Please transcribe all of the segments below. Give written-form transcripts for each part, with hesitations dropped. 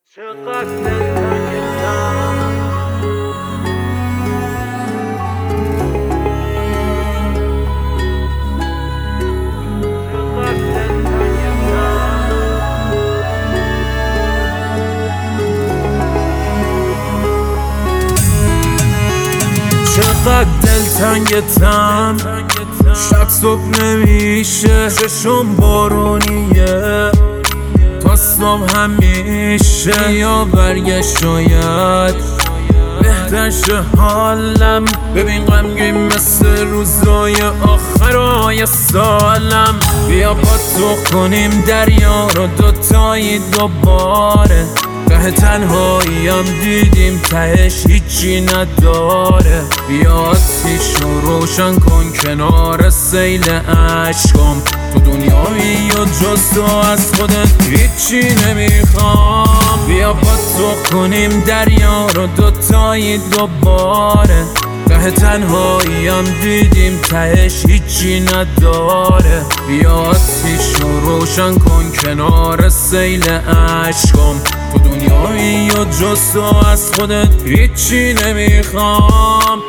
چقدر دلتنگتم چقدر دلتنگتم شب صبح نمیشه چشم بارونیه تا صبح همیشه یا برگشت شاید بهتر شه حالم ببین غمگین مثل روزای آخرای سالم بیا پاتوق کنیم دریا رو دوتایی دوباره ته تنهاییم دیدیم تهش هیچی نداره بیا آتیش رو روشن کن کنار سیل عشقم تو دنیایی و جز تو از خودت هیچی نمیخوام بیا پاتوق کنیم دریا رو دوتایی دوباره ته تنهاییم دیدیم تهش هیچی نداره بیا آتیش رو روشن کن کنار سیل عشقم تو دنیایی و جز تو از خودت هیچی نمیخوام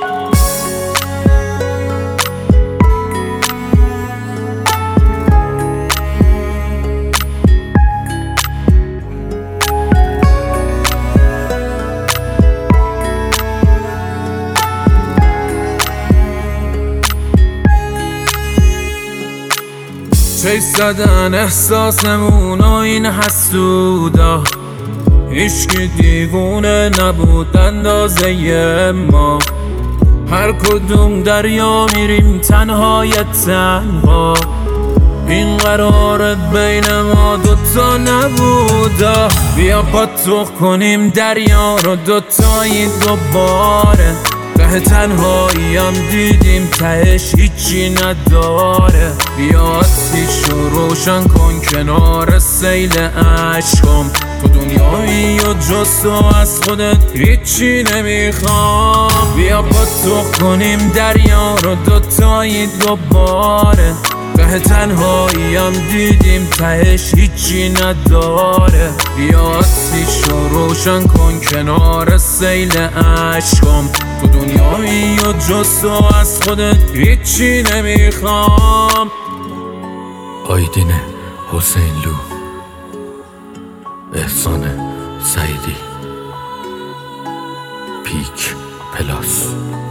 چه زدن احساسمون و این حسودا هیچکی دیوونه نبود اندازه ما هر کدوم دریا میریم تنهای تنها این قرارت بین ما دوتا نبودا بیا پاتوق کنیم دریا رو دوتایی دوباره ته تنهاییم دیدیم تهش هیچی نداره بیا آتیش رو روشن کن کنار سیل عشقم تو دنیایی و جز تو از خودت هیچی نمیخوام بیا پاتوق کنیم دریا رو دوتایی دوباره ته تنهاییم دیدیم تهش هیچی نداره بیا آتیش رو روشن کن کنار سیل عشقم تو دنیایی و جز تو از خودت هیچی نمیخوام آیدین حسین لو احسان سعیدی پیک پلاس